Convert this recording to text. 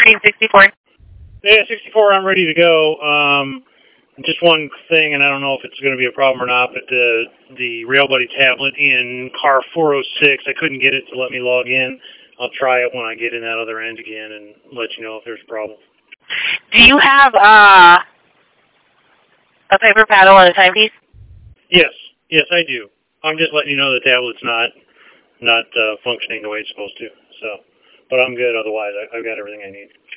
Screen 64. Yeah, 64, I'm ready to go. Just one thing, and I don't know if it's going to be a problem or not, but the RailBuddy tablet in car 406, I couldn't get it to let me log in. I'll try it when I get in that other end again and let you know if there's a problem. Do you have a paper paddle and a timepiece? Yes, I do. I'm just letting you know the tablet's not functioning the way it's supposed to. So, but I'm good otherwise. I've got everything I need.